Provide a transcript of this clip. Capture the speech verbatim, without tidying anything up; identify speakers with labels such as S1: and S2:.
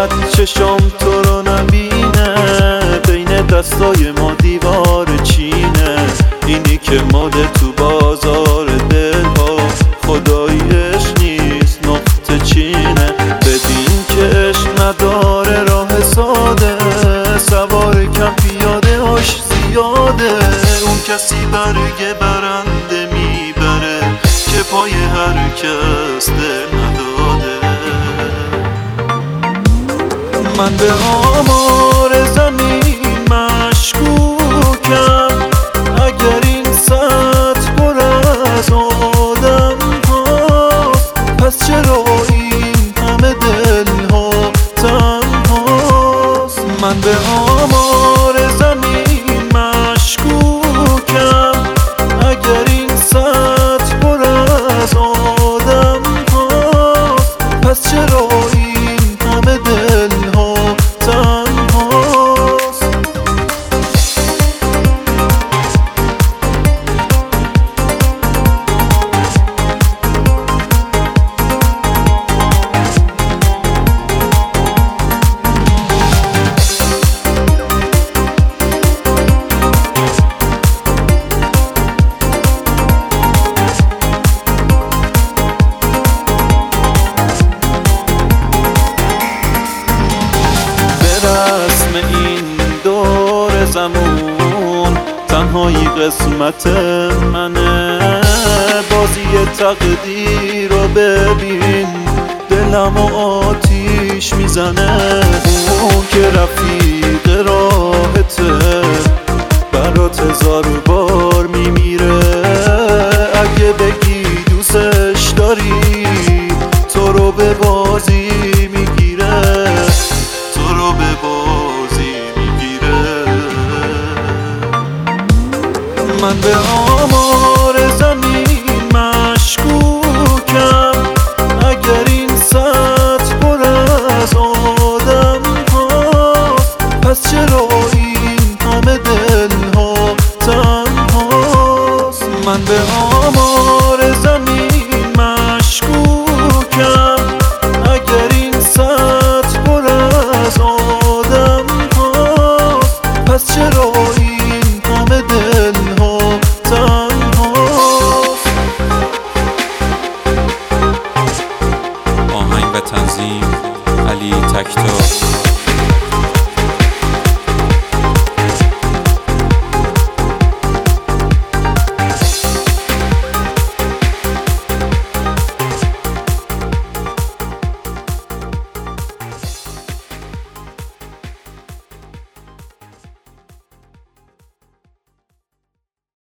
S1: شاید چشم تو رو نبینه، بین دستای ما دیوار چینه. اینی که ماده تو بازار دل ها، خداییش نیست نقطه چینه. ببین که عشق نداره راه ساده، سوار کم پیاده هاش زیاده. اون کسی برگ برنده میبره که پای هر کس دل نداده. من به آمار زمین مشکوکم، اگر این سطح پر از آدم هاست، پس چرا این همه دل ها تنهاست؟ من به آمار زمین مشکوکم، اگر این سطح پر از آدم هاست، پس چرا این همه دل ها تنهاست؟ رسم این دور زمون تنهایی قسمت منه. بازی تقدیر رو ببین، دلم و آتیش میزنه. اون که رفیق راهته، برات هزار بار میمیره. اگه بگی دوستش داری، تو رو به بازی میگیره، تو رو به بازی میگیره. من به